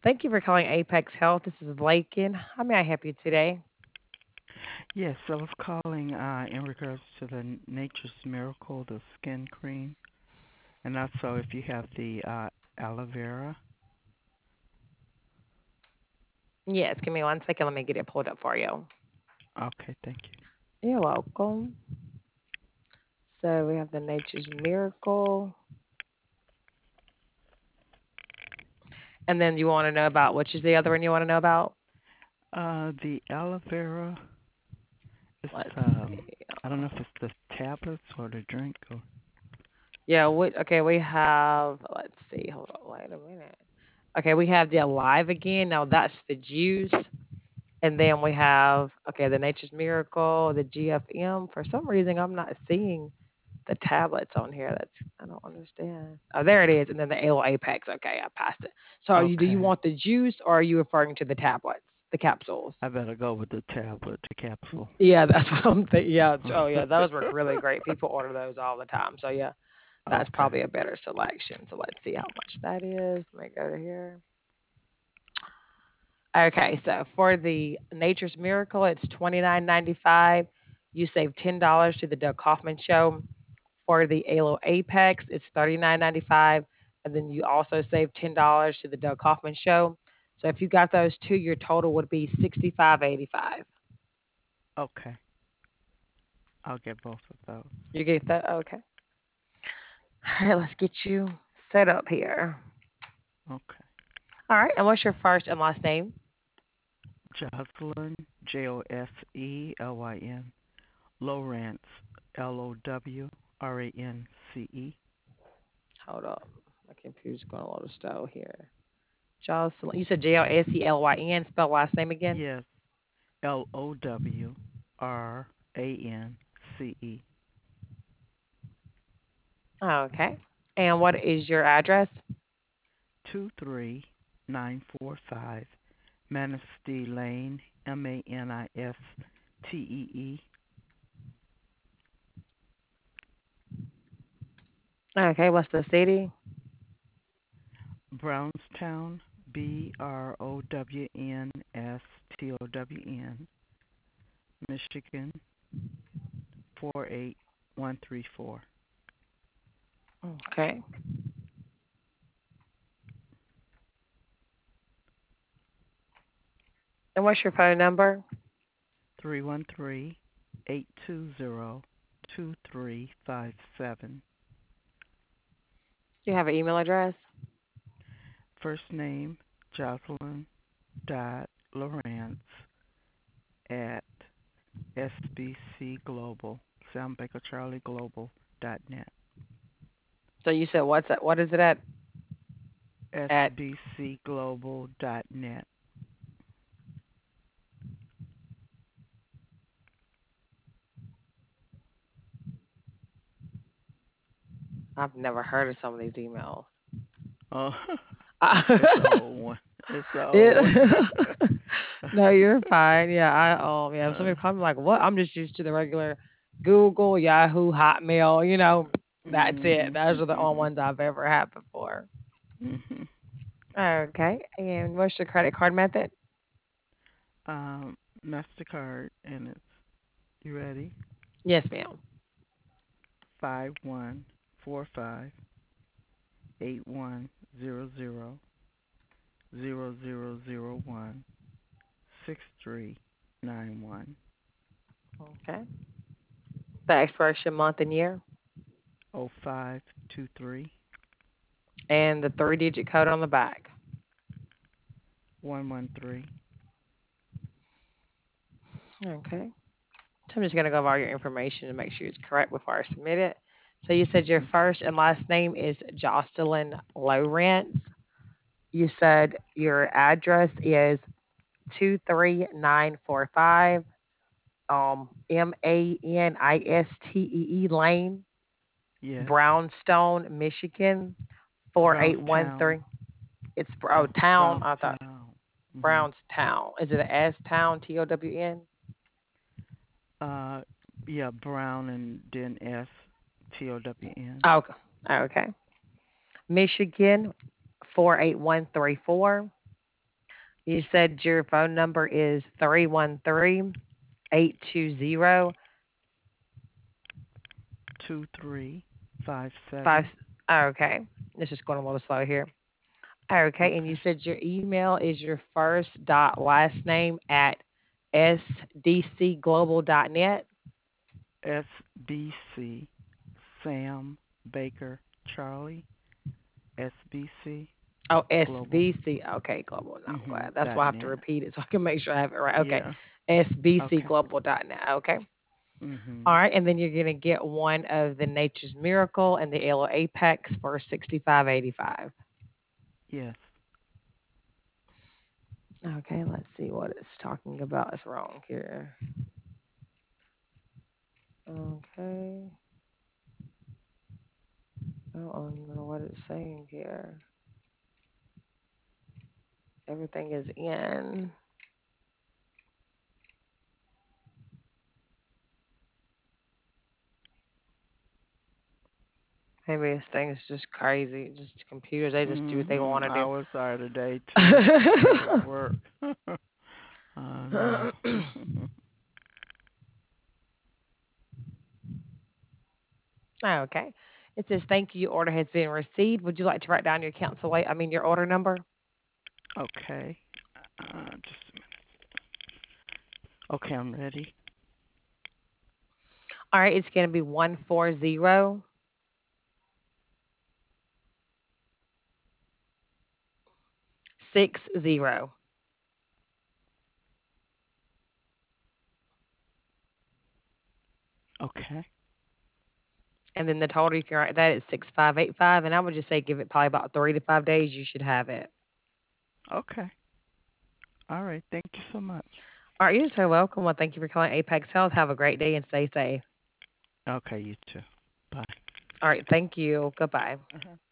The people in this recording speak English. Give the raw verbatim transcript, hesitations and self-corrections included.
Thank you for calling Apex Health. This is Lakin. How may I help you today? Yes, I was calling uh, in regards to the N- Nature's Miracle, the skin cream, and also if you have the uh, aloe vera. Yes, give me one second. Let me get it pulled up for you. Okay, thank you. You're welcome. So we have the Nature's Miracle. And then you want to know about which is the other one you want to know about? Uh, the aloe vera is, Let's um, see. I don't know if it's the tablets or the drink or. Yeah, we, okay, we have, let's see. Hold on. Wait a minute. Okay, we have the Alive again. Now that's the juice. And then we have, okay, the Nature's Miracle, the G F M. For some reason, I'm not seeing the tablets on here. That's I don't understand. Oh, there it is, and then the Alo Apex. Okay, I passed it. So, are you, do you Okay, want the juice or are you referring to the tablets, the capsules? I better go with the tablet, the capsule. Yeah, that's what I'm thinking. Yeah. Oh, yeah, those work really great. People order those all the time. So, yeah, that's Okay, probably a better selection. So, let's see how much that is. Let me go to here. Okay, so for the Nature's Miracle, it's twenty nine ninety five. You save ten dollars to the Doug Kaufman Show. For the Alo Apex, it's thirty nine ninety five, and then you also save ten dollars to the Doug Kaufman Show. So if you got those two, your total would be sixty five eighty five. okay, I'll get both of those. You get that? Okay. All right, let's get you set up here. Okay, All right, and what's your first and last name? Jocelyn, J O S E L Y N, Lowrance, L O W R A N C E. Hold up, my computer's going a little slow here. Jocelyn, you said J O S E L Y N. Spell last name again. Yes, L O W R A N C E. Okay. And what is your address? two three nine four five Manistee Lane, M A N I S T E E, Okay, what's the city? Brownstown, B R O W N S T O W N, Michigan, four eight one three four. Okay. And what's your phone number? three one three eight two zero two three five seven. Do you have an email address? First name Jocelyn dot Lawrence at S B C Global, Sam Baker Charlie Global dot net. So you said what's that? What is it at? At S B C Global dot net. I've never heard of some of these emails. Oh, it's the it, old one. It's the old one. no, you're fine. Yeah, I um yeah. If uh, somebody comes like, what? I'm just used to the regular Google, Yahoo, Hotmail. You know, that's it. mhm, Those are the only mhm, ones I've ever had before. mhm. Okay. And what's your credit card method? Um, Mastercard, and it's you ready? Yes, ma'am. Five one four five eight one zero zero zero zero zero one six three nine one Okay. The expiration month and year, oh five two three and the three-digit code on the back. one one three. Okay. So I'm just going to go over all your information and make sure it's correct before I submit it. So you said your first and last name is Jocelyn Lowrance. You said your address is two three nine four five um, M A N I S T E E Lane, Yes, Brownstone, Michigan, four eight one three. Brownstown. It's oh, Brown, town. I thought Brownstown. Mhm. Brownstown. Is it a S town? T O W N? Uh, yeah, Brown and then S T O W N. Oh, okay. Michigan, four eight one three four. You said your phone number is three one three, eight two zero, Two three five five. seven. Okay. It's just going a little slow here. Okay. And you Okay. said your email is your first dot last name at s d c global dot net. S B C Sam Baker Charlie S B C Oh, Global. S B C. Okay, global. No, I'm Mhm. glad. That's why I Dot have to net. repeat it so I can make sure I have it right. Okay. Yeah. S B C Okay. global dot net. Okay. All Mhm. right. And then you're going to get one of the Nature's Miracle and the Aloe Apex for sixty-five eighty-five. Yes. Okay. Let's see what it's talking about. It's wrong here. Okay. I don't know what it's saying here. Everything is in. Maybe this thing's just crazy. Just computers, they just do what they want Mhm. to I do. was there today too. I was at work. I know. Okay. It says, thank you. Your order has been received. Would you like to write down your cancel I mean, your order number? Okay. Uh, just a minute. Okay, I'm ready. All right. It's going to be one four zero six zero. Okay. And then the total, you can write that at six five eight five. And I would just say give it probably about three to five days. You should have it. Okay. All right. Thank you so much. All right. You're so welcome. Well, thank you for calling Apex Health. Have a great day and stay safe. Okay, you too. Bye. All right. Thank you. Goodbye. Uh-huh.